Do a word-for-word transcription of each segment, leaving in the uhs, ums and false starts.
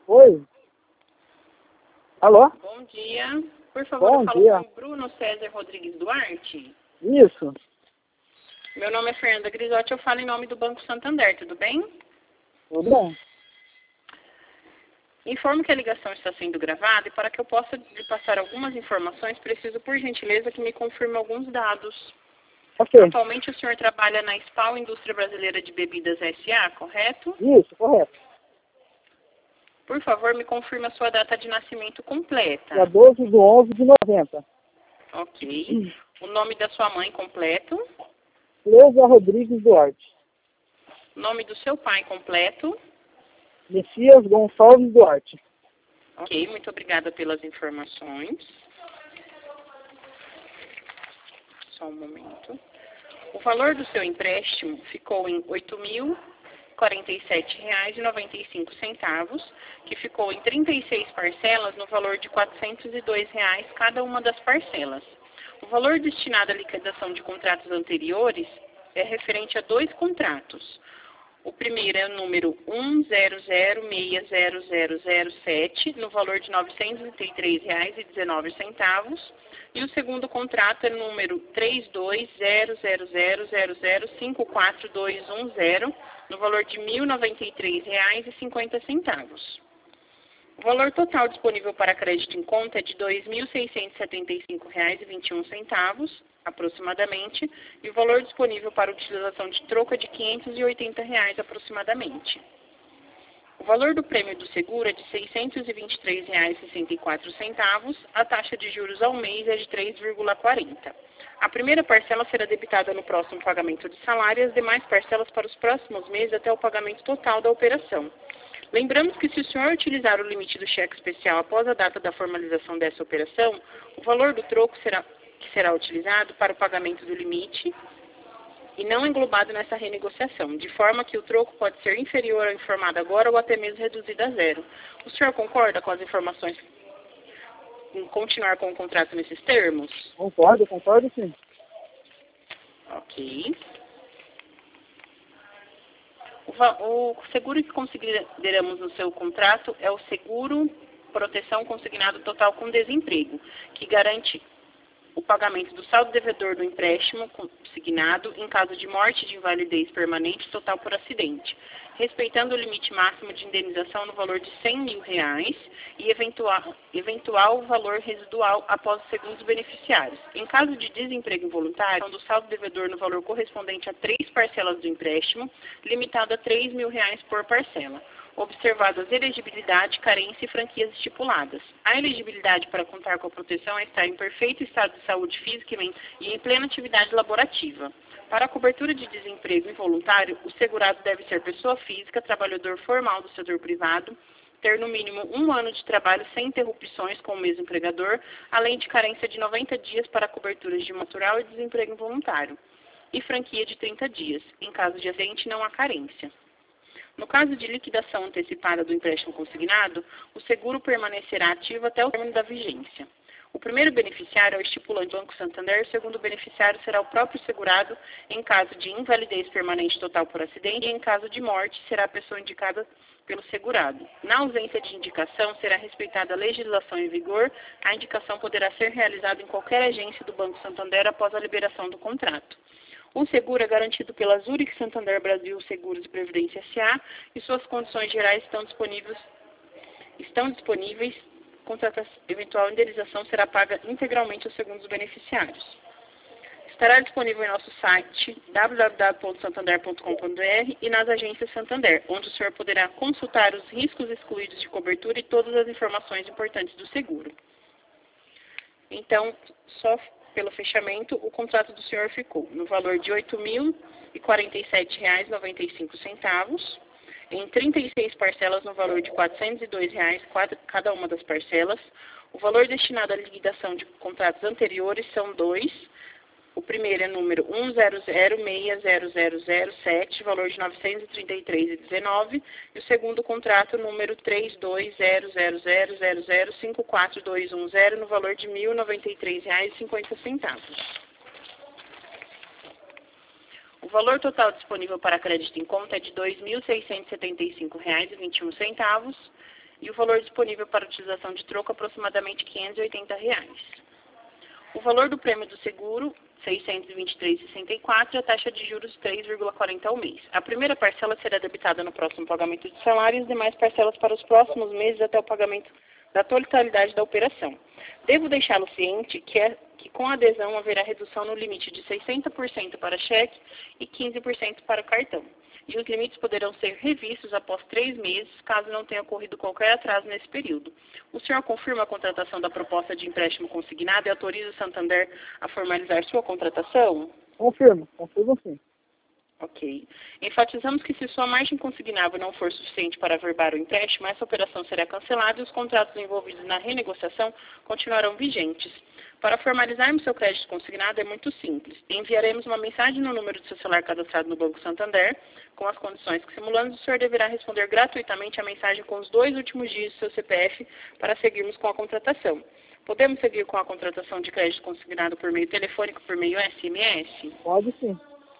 Oi. Alô? Bom dia. Por favor, Bom eu falo dia. com Bruno César Rodrigues Duarte. Isso. Meu nome é Fernanda Grisotti, eu falo em nome do Banco Santander, tudo bem? Tudo bem. Informo que a ligação está sendo gravada e para que eu possa lhe passar algumas informações, preciso, por gentileza, que me confirme alguns dados. Ok. Atualmente o senhor trabalha na SPAL, Indústria Brasileira de Bebidas S A, correto? Isso, correto. Por favor, me confirme a sua data de nascimento completa. Dia doze de onze de noventa. Ok. O nome da sua mãe completo. Cleusa Rodrigues Duarte. Nome do seu pai completo. Messias Gonçalves Duarte. Ok, muito obrigada pelas informações. Só um momento. O valor do seu empréstimo ficou em oito mil e quarenta e sete reais e noventa e cinco centavos, que ficou em trinta e seis parcelas no valor de quatrocentos e dois reais cada uma das parcelas. O valor destinado à liquidação de contratos anteriores é referente a dois contratos. O primeiro é o número um zero zero seis zero zero zero sete, no valor de novecentos e trinta e três reais e dezenove centavos. E o segundo contrato é o número três dois zero zero zero zero zero cinco quatro dois um zero, no valor de mil e noventa e três reais e cinquenta centavos. O valor total disponível para crédito em conta é de dois mil seiscentos e setenta e cinco reais e vinte e um centavos, aproximadamente, e o valor disponível para utilização de troca é de quinhentos e oitenta reais aproximadamente. O valor do prêmio do seguro é de seiscentos e vinte e três reais e sessenta e quatro centavos, a taxa de juros ao mês é de três vírgula quarenta. A primeira parcela será debitada no próximo pagamento de salário e as demais parcelas para os próximos meses até o pagamento total da operação. Lembramos que se o senhor utilizar o limite do cheque especial após a data da formalização dessa operação, o valor do troco será, que será utilizado para o pagamento do limite e não englobado nessa renegociação, de forma que o troco pode ser inferior ao informado agora ou até mesmo reduzido a zero. O senhor concorda com as informações em continuar com o contrato nesses termos? Concordo, concordo sim. Ok. O seguro que consideramos no seu contrato é o seguro proteção consignado total com desemprego, que garante o pagamento do saldo devedor do empréstimo consignado em caso de morte de invalidez permanente total por acidente, respeitando o limite máximo de indenização no valor de cem mil reais e eventual, eventual valor residual após os segundos beneficiários. Em caso de desemprego involuntário, do saldo devedor no valor correspondente a três parcelas do empréstimo, limitado a três mil reais por parcela, observadas elegibilidade, carência e franquias estipuladas. A elegibilidade para contar com a proteção é estar em perfeito estado de saúde física e em plena atividade laborativa. Para a cobertura de desemprego involuntário, o segurado deve ser pessoa física, trabalhador formal do setor privado, ter no mínimo um ano de trabalho sem interrupções com o mesmo empregador, além de carência de noventa dias para coberturas de natural e desemprego involuntário, e franquia de trinta dias. Em caso de acidente, não há carência. No caso de liquidação antecipada do empréstimo consignado, o seguro permanecerá ativo até o término da vigência. O primeiro beneficiário é o estipulante do Banco Santander, o segundo beneficiário será o próprio segurado em caso de invalidez permanente total por acidente e em caso de morte será a pessoa indicada pelo segurado. Na ausência de indicação, será respeitada a legislação em vigor, a indicação poderá ser realizada em qualquer agência do Banco Santander após a liberação do contrato. O seguro é garantido pela Zurich Santander Brasil Seguros e Previdência S A e suas condições gerais estão disponíveis. Estão disponíveis. Contra eventual indenização será paga integralmente aos segundos beneficiários. Estará disponível em nosso site w w w ponto santander ponto com ponto b r e nas agências Santander, onde o senhor poderá consultar os riscos excluídos de cobertura e todas as informações importantes do seguro. Então, só pelo fechamento, o contrato do senhor ficou no valor de oito mil e quarenta e sete reais e noventa e cinco centavos, em trinta e seis parcelas no valor de quatrocentos e dois reais cada uma das parcelas. O valor destinado à liquidação de contratos anteriores são dois. O primeiro é número um zero zero seis zero zero zero sete, valor de novecentos e trinta e três reais e dezenove centavos, e o segundo contrato, número três dois zero zero zero zero zero cinco quatro dois um zero, no valor de mil e noventa e três reais e cinquenta centavos. O valor total disponível para crédito em conta é de dois mil seiscentos e setenta e cinco reais e vinte e um centavos, e o valor disponível para utilização de troco aproximadamente quinhentos e oitenta reais. O valor do prêmio do seguro, seiscentos e vinte e três reais e sessenta e quatro centavos, e a taxa de juros três vírgula quarenta ao mês. A primeira parcela será debitada no próximo pagamento de salário e as demais parcelas para os próximos meses até o pagamento da totalidade da operação. Devo deixá-lo ciente que, é, que com a adesão haverá redução no limite de sessenta por cento para cheque e quinze por cento para cartão. E os limites poderão ser revistos após três meses, caso não tenha ocorrido qualquer atraso nesse período. O senhor confirma a contratação da proposta de empréstimo consignado e autoriza o Santander a formalizar sua contratação? Confirmo, confirmo sim. Ok. Enfatizamos que se sua margem consignável não for suficiente para averbar o empréstimo, essa operação será cancelada e os contratos envolvidos na renegociação continuarão vigentes. Para formalizarmos seu crédito consignado é muito simples. Enviaremos uma mensagem no número do seu celular cadastrado no Banco Santander, com as condições que simulamos, o senhor deverá responder gratuitamente a mensagem com os dois últimos dígitos do seu C P F para seguirmos com a contratação. Podemos seguir com a contratação de crédito consignado por meio telefônico, por meio S M S? Pode sim.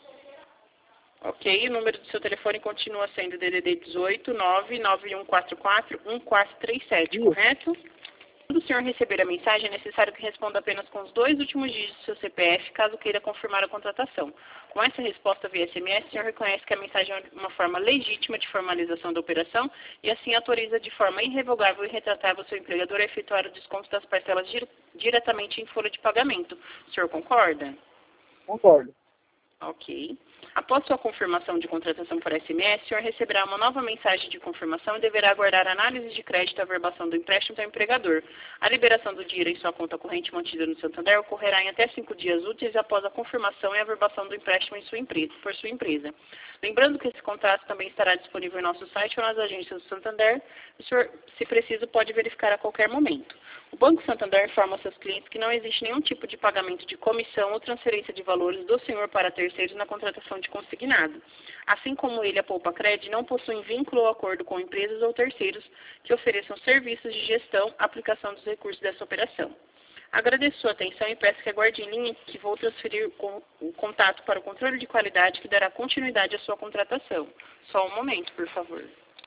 Ok, o número do seu telefone continua sendo D D D dezoito, nove nove um quatro quatro, um quatro três sete, correto? Quando o senhor receber a mensagem, é necessário que responda apenas com os dois últimos dígitos do seu C P F, caso queira confirmar a contratação. Com essa resposta via S M S, o senhor reconhece que a mensagem é uma forma legítima de formalização da operação e assim autoriza de forma irrevogável e retratável o seu empregador a efetuar o desconto das parcelas dire diretamente em folha de pagamento. O senhor concorda? Concordo. Ok. Após sua confirmação de contratação por S M S, o senhor receberá uma nova mensagem de confirmação e deverá aguardar a análise de crédito e averbação do empréstimo do empregador. A liberação do dinheiro em sua conta corrente mantida no Santander ocorrerá em até cinco dias úteis após a confirmação e averbação do empréstimo em sua empresa, por sua empresa. Lembrando que esse contrato também estará disponível em nosso site ou nas agências do Santander. O senhor, se preciso, pode verificar a qualquer momento. O Banco Santander informa seus clientes que não existe nenhum tipo de pagamento de comissão ou transferência de valores do senhor para terceiros na contratação de consignado. Assim como ele, a Poupa Cred, não possuem vínculo ou acordo com empresas ou terceiros que ofereçam serviços de gestão, aplicação dos recursos dessa operação. Agradeço sua atenção e peço que aguarde em linha que vou transferir o contato para o controle de qualidade que dará continuidade à sua contratação. Só um momento, por favor.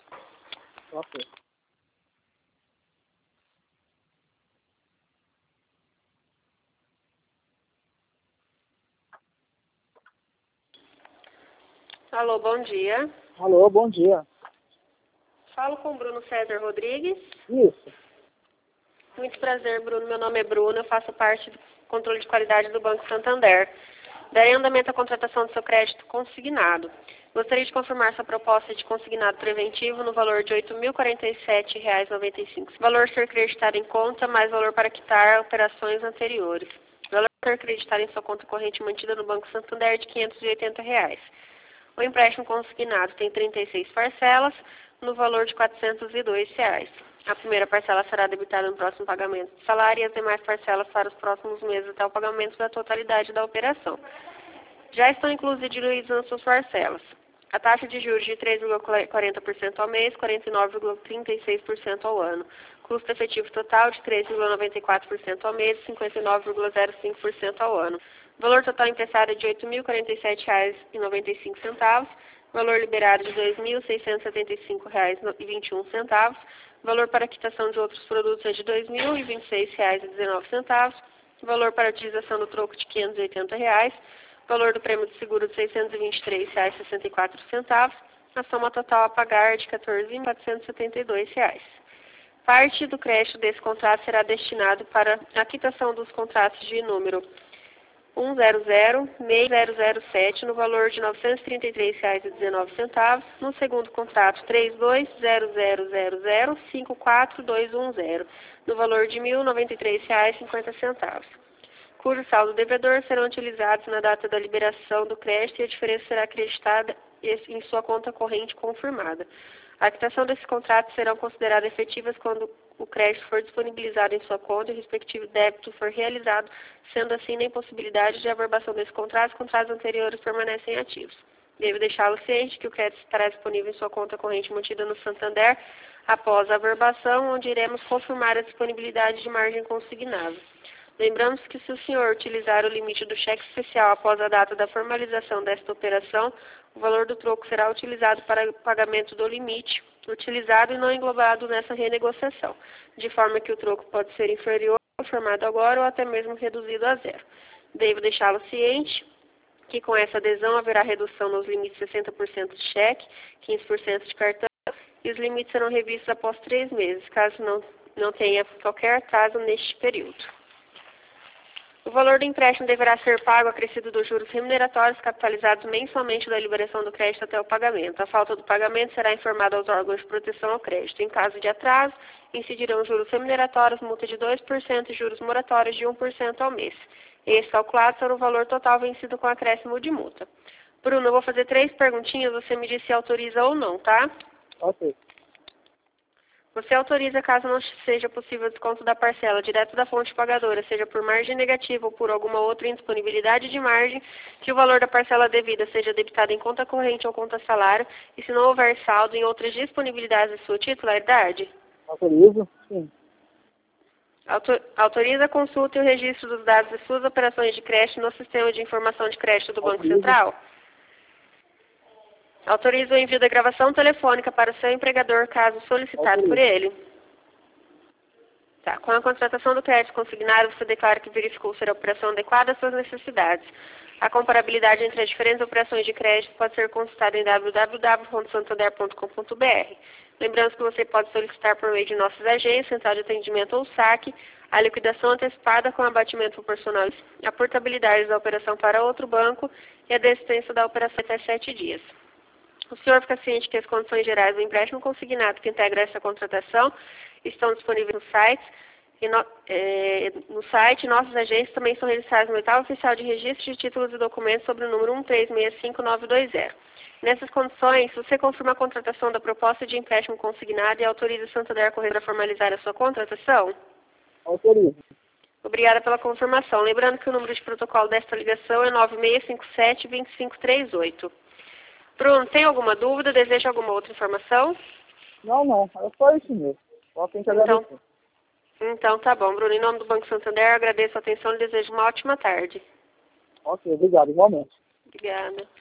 Ok. Alô, bom dia. Alô, bom dia. Falo com o Bruno César Rodrigues. Isso. Muito prazer, Bruno. Meu nome é Bruno, eu faço parte do controle de qualidade do Banco Santander. Darei andamento à contratação do seu crédito consignado. Gostaria de confirmar sua proposta de consignado preventivo no valor de oito mil e quarenta e sete reais e noventa e cinco centavos. Valor ser creditado em conta, mais valor para quitar operações anteriores. Valor ser creditado em sua conta corrente mantida no Banco Santander de quinhentos e oitenta reais. O empréstimo consignado tem trinta e seis parcelas, no valor de quatrocentos e dois reais. A primeira parcela será debitada no próximo pagamento de salário e as demais parcelas para os próximos meses até o pagamento da totalidade da operação. Já estão inclusos e diluídos nas suas parcelas. A taxa de juros de três vírgula quarenta por cento ao mês, quarenta e nove vírgula trinta e seis por cento ao ano. Custo efetivo total de três vírgula noventa e quatro por cento ao mês, cinquenta e nove vírgula zero cinco por cento ao ano. Valor total emprestado é de oito mil e quarenta e sete reais e noventa e cinco centavos. Valor liberado de dois mil seiscentos e setenta e cinco reais e vinte e um centavos. Valor para quitação de outros produtos é de dois mil e vinte e seis reais e dezenove centavos. Valor para utilização do troco de quinhentos e oitenta reais. Valor do prêmio de seguro de seiscentos e vinte e três reais e sessenta e quatro centavos. A soma total a pagar é de quatorze mil quatrocentos e setenta e dois reais. Parte do crédito desse contrato será destinado para a quitação dos contratos de número um zero zero seis zero zero sete no valor de novecentos e trinta e três reais e dezenove centavos, no segundo contrato três dois zero zero zero zero cinco quatro dois um zero, no valor de mil e noventa e três reais e cinquenta centavos, cujo saldo devedor serão utilizados na data da liberação do crédito e a diferença será acreditada em sua conta corrente confirmada. A quitação desses contratos serão consideradas efetivas quando o crédito for disponibilizado em sua conta e o respectivo débito for realizado, sendo assim na impossibilidade de averbação desse contrato, os contratos anteriores permanecem ativos. Devo deixá-lo ciente que o crédito estará disponível em sua conta corrente mantida no Santander após a averbação, onde iremos confirmar a disponibilidade de margem consignada. Lembramos que se o senhor utilizar o limite do cheque especial após a data da formalização desta operação, o valor do troco será utilizado para o pagamento do limite utilizado e não englobado nessa renegociação, de forma que o troco pode ser inferior ao informado agora ou até mesmo reduzido a zero. Devo deixá-lo ciente que com essa adesão haverá redução nos limites de sessenta por cento de cheque, quinze por cento de cartão, e os limites serão revistos após três meses, caso não, não tenha qualquer atraso neste período. O valor do empréstimo deverá ser pago acrescido dos juros remuneratórios capitalizados mensalmente da liberação do crédito até o pagamento. A falta do pagamento será informada aos órgãos de proteção ao crédito. Em caso de atraso, incidirão juros remuneratórios, multa de dois por cento e juros moratórios de um por cento ao mês. Esse calculado será o valor total vencido com acréscimo de multa. Bruno, eu vou fazer três perguntinhas, você me diz se autoriza ou não, tá? Ok. Você autoriza, caso não seja possível o desconto da parcela direto da fonte pagadora, seja por margem negativa ou por alguma outra indisponibilidade de margem, que o valor da parcela devida seja debitado em conta corrente ou conta salário, e se não houver saldo em outras disponibilidades de sua titularidade? Autorizo? Sim. Auto- Autoriza a consulta e o registro dos dados de suas operações de crédito no Sistema de Informação de Crédito do Banco Autorizo. Central? Autoriza o envio da gravação telefônica para o seu empregador, caso solicitado Autorizo. por ele? Tá. Com a contratação do crédito consignado, você declara que verificou ser a operação adequada às suas necessidades. A comparabilidade entre as diferentes operações de crédito pode ser consultada em w w w ponto santander ponto com ponto b r. Lembrando que você pode solicitar por meio de nossas agências, central de atendimento ou saque, a liquidação antecipada com abatimento proporcional, a portabilidade da operação para outro banco e a desistência da operação até sete dias. O senhor fica ciente que as condições gerais do empréstimo consignado que integra essa contratação estão disponíveis no site. E no, é, no site, nossas agências também são registradas no oitavo oficial de registro de títulos e documentos sobre o número um três seis cinco nove dois zero. Nessas condições, você confirma a contratação da proposta de empréstimo consignado e autoriza o Santander Corretora a formalizar a sua contratação? Autorizo. Obrigada pela confirmação. Lembrando que o número de protocolo desta ligação é nove seis cinco sete, dois cinco três oito. Bruno, tem alguma dúvida? Deseja alguma outra informação? Não, não. É só isso mesmo. Só tem que Então, agradecer. então tá bom, Bruno. Em nome do Banco Santander, agradeço a atenção e desejo uma ótima tarde. Ok, obrigado. Igualmente. Obrigada.